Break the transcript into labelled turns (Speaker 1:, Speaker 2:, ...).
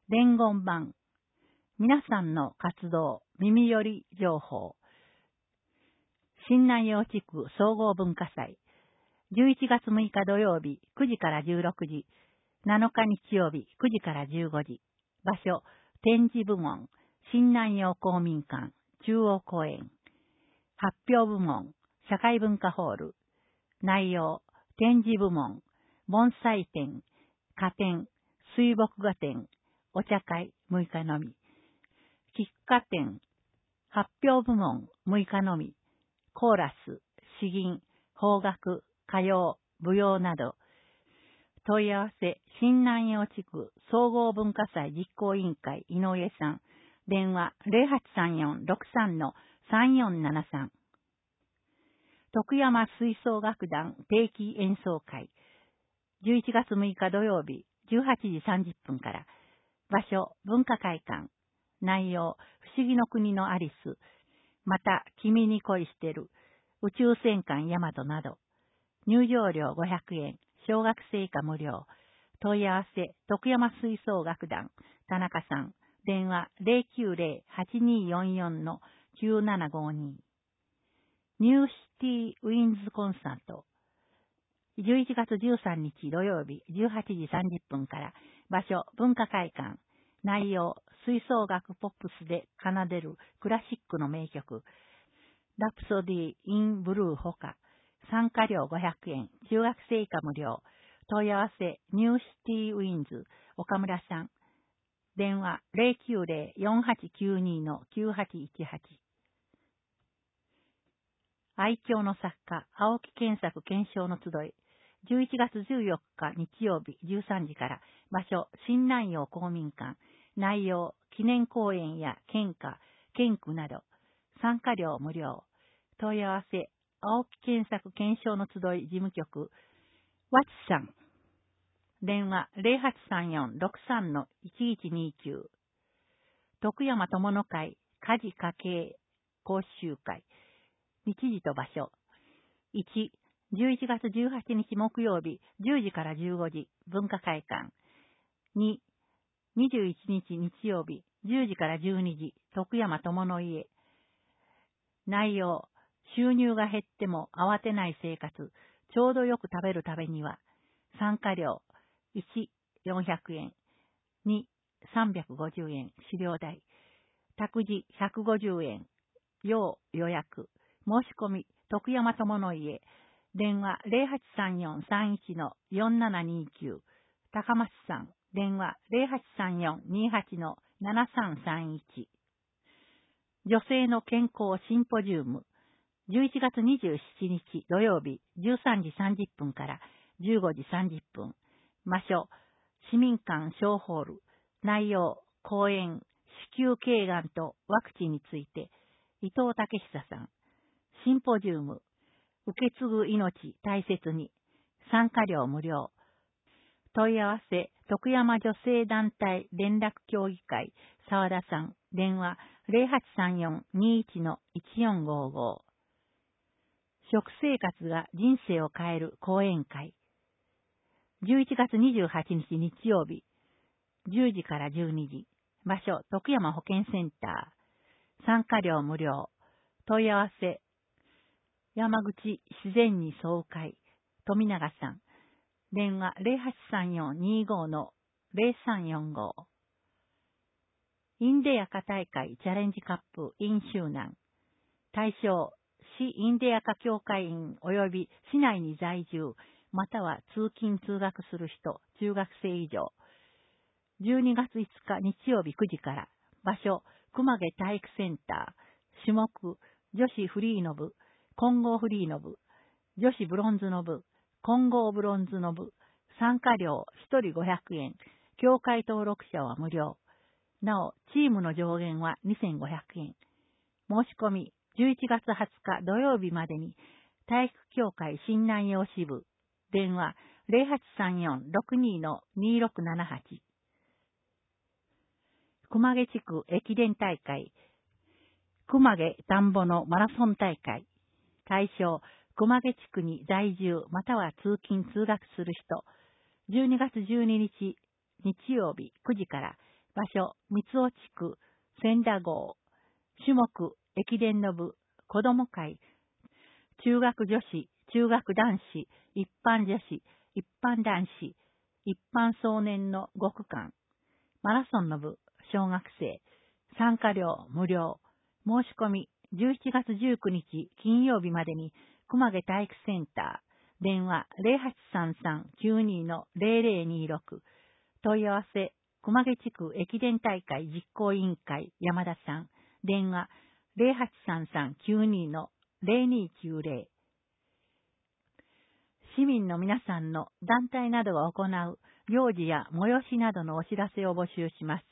Speaker 1: 伝言版。皆さんの活動、耳寄り情報。新南陽地区総合文化祭。11月6日土曜日9時から16時。7日日曜日9時から15時。場所、展示部門。新南陽公民館、中央公園。発表部門、社会文化ホール。内容、展示部門、盆栽展、花展、水墨画展、お茶会6日のみ。菊花展、発表部門6日のみ。コーラス、詩吟、邦楽、歌謡、舞踊など。問い合わせ、新南陽地区総合文化祭実行委員会井上さん。電話 0834-63-3473。徳山吹奏楽団定期演奏会。11月6日土曜日18時30分から。場所、文化会館。内容、不思議の国のアリス。また、君に恋してる。宇宙戦艦ヤマトなど。入場料500円。小学生以下無料。問い合わせ、徳山吹奏楽団。田中さん。電話 090-8244-9752。ニューシティウィンズコンサート。11月13日土曜日18時30分から。場所、文化会館。内容、吹奏楽ポップスで奏でるクラシックの名曲。ラプソディ・イン・ブルーほか。参加料500円。中学生以下無料。問い合わせ、ニューシティウィンズ、岡村さん。電話090-4892-9818。愛嬌の作家、青木健作検証の集い。11月14日日曜日13時から。場所、新南陽公民館。内容、記念公演や献花、献句など。参加料無料。問い合わせ、青木健作検証の集い事務局。わちさん。電話0834-63-1129。徳山友の会家事家計講習会。日時と場所。1、11月18日木曜日10時から15時文化会館。2、21日日曜日10時から12時徳山友の家。内容、収入が減っても慌てない生活、ちょうどよく食べるためには。参加料、1、400円。2、350円。資料代。託児150円。要予約。申し込み、徳山友の家。電話0834-31-4729。高松さん。電話0834-28-7331。女性の健康シンポジウム。11月27日土曜日13時30分から15時30分。場所、市民館小ホール。内容、講演、子宮頸がんとワクチンについて。伊藤武久さん。シンポジウム。受け継ぐ命大切に。参加料無料。問い合わせ、徳山女性団体連絡協議会、沢田さん。電話0834-21-1455。食生活が人生を変える講演会。11月28日日曜日、10時から12時。場所、徳山保健センター。参加料無料。問い合わせ、山口自然に総会、富永さん。電話0834-25-0345。インデアカ大会チャレンジカップ in 周南。対象、市インデアカ協会員及び市内に在住、または通勤通学する人、中学生以上。12月5日日曜日9時から。場所、熊毛体育センター。種目、女子フリーの部、混合フリーの部、女子ブロンズの部、混合ブロンズの部。参加料1人500円。協会登録者は無料。なお、チームの上限は2500円。申し込み、11月20日土曜日までに、体育協会新南陽支部。電話0834-62-2678。熊毛地区駅伝大会。熊毛田んぼのマラソン大会。対象、熊毛地区に在住または通勤通学する人。12月12日日曜日9時から。 場所、三尾地区、千田郷。種目、駅伝の部、子ども会。中学女子、中学男子、一般女子、一般男子、一般少年の5区間。マラソンの部、小学生。参加料無料。申し込み、11月19日金曜日までに、熊毛体育センター。電話0833-92-0026。問い合わせ、熊毛地区駅伝大会実行委員会山田さん。電話0833-92-0290。市民の皆さんの団体などが行う行事や催しなどのお知らせを募集します。